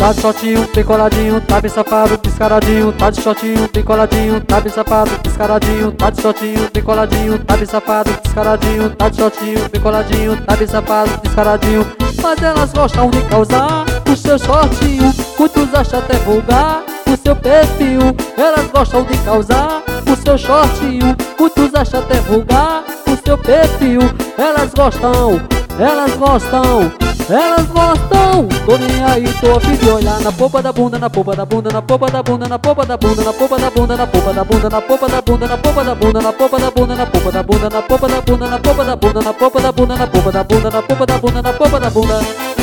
tá de shortinho, bem coladinho, tá bem safado, descaradinho, tá de shortinho, bem coladinho, tá bem safado, descaradinho, tá de shortinho, bem coladinho, tá bem safado, descaradinho, tá de shortinho, bem coladinho, tá bem safado, descaradinho. Mas elas gostam de causar o seu shortinho, muitos acham até vulgar o seu perfil. Elas gostam de causar o seu shortinho, muitos acham até vulgar o seu perfil. Elas gostam, elas gostam, elas gostam. Tô nem aí, tô a fim de olhar na polpa da bunda, na polpa da bunda, na polpa da bunda, na polpa da bunda, na polpa da bunda, na polpa da bunda, na polpa da bunda, na polpa da bunda, na polpa da bunda, na polpa da bunda, na polpa da bunda, na polpa da bunda, na polpa da bunda, na polpa da bunda, na polpa da bunda, na polpa da bunda.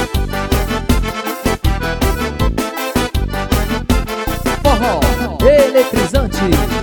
Forró eletrizante.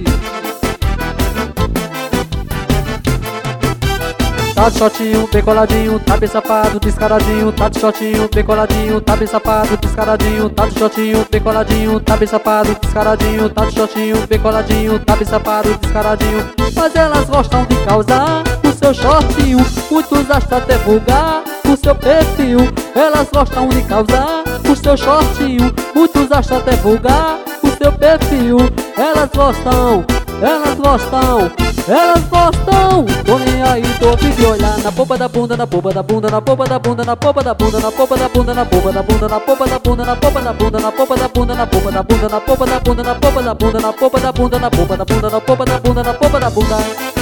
Tá de shortinho, bem coladinho, tá bem safado, descaradinho, tá de shortinho, bem coladinho, tá bem safado, descaradinho, tá de shortinho, bem coladinho, tá bem safado, descaradinho, tá de shortinho, bem coladinho, tá bem safado, descaradinho. Mas elas gostam de causar o seu shortinho, muitos acham até vulgar o seu perfil. Elas gostam de causar o seu shortinho, muitos acham até vulgar o seu perfil. Elas gostam, elas gostam, elas gostam. Tô nem aí, tô a fim de olhar na polpa da bunda, na polpa da bunda, na polpa da bunda, na polpa da bunda, na polpa da bunda, na polpa da bunda, na polpa da bunda, na polpa da bunda, na polpa da bunda, na polpa da bunda, na polpa da bunda, na polpa da bunda, na polpa da bunda, na polpa da bunda, na polpa da bunda, na polpa da bunda.